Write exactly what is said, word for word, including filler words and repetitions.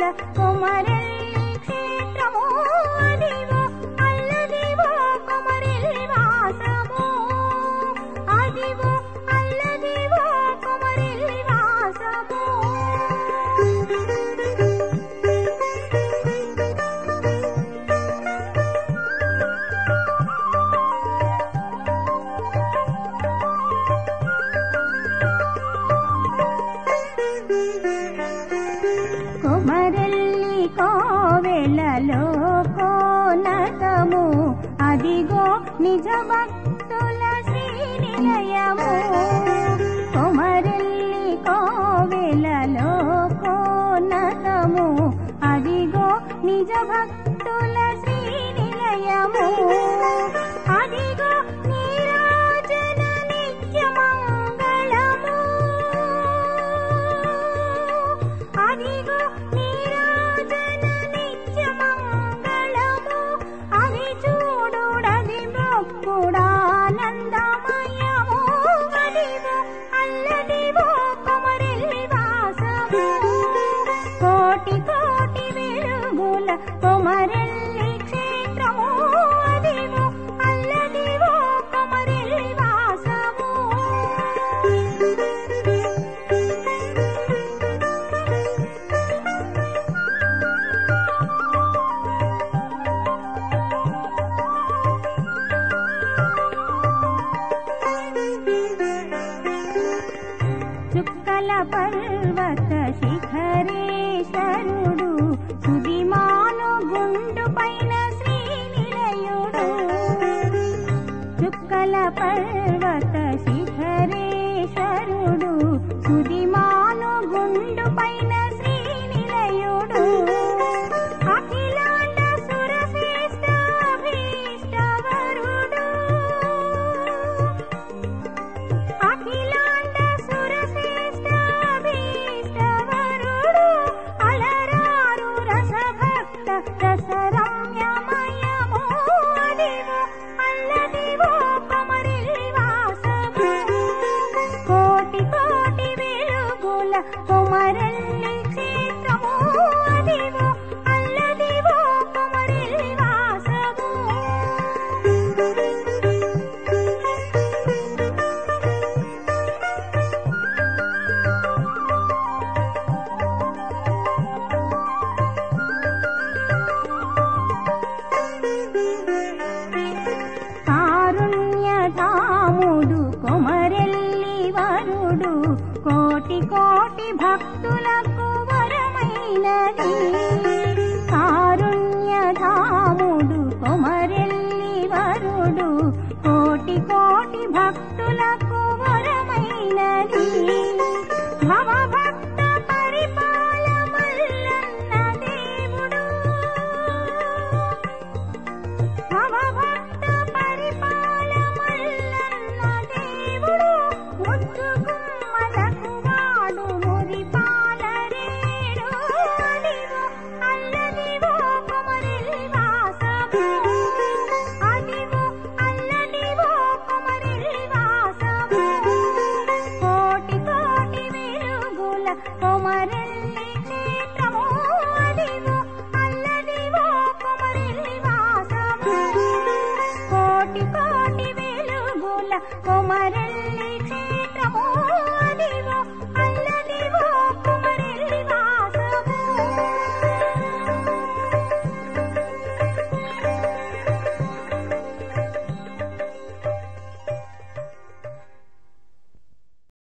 కొమరెల్లి క్షేత్రము అదివో అల్లదివో కొమరెల్లి వాసము అదివో అల్లదివో కొమరెల్లి వాసము కొమరెల్లి కోవెలలో కోనతము అదిగో నిజ భక్తుల శ్రీనిలయము కొమరెల్లి కోవెలలో కోనతము అదిగో నిజ భక్తుల శ్రీనిలయము అదిగో నీరాజన నిత్య మంగళము అదిగో నీరాజన నిత్య మంగళము అది చూడుడది మొక్కుడానందమయము అదివో అల్లదివో కొమరెల్లి వాసము కోటి కోటి వెలుగుల కొమరెల్లి క్షేత్రము అదివో అల్లదివో కొమరెల్లి వాసము చుక్కల పర్వత శిఖరేశ్వరుడు సుదిమాను గుండు పైన శ్రీనిలయుడు చుక్కల పర్వత శిఖరేశ్వరుడు సుదిమాను గుండు పైన శ్రీనిలయుడు అఖిలాండ సురశ్రేష్ఠ భీష్టవరుడు అఖిలాండ సురశ్రేష్ఠ భీష్టవరుడు అలరారు రసభక్త రసరమ్యమయము అదివో అల్లదివో కొమరెల్లి వాసము కోటి కోటి వెలుగుల కొమరెల్లి క్షేత్రము అదివో అల్లదివో కొమరెల్లి వాసము కారుణ్యధాముడు కొమరెల్లి వరుడు కోటి కోటి భక్తులకు వరమైనది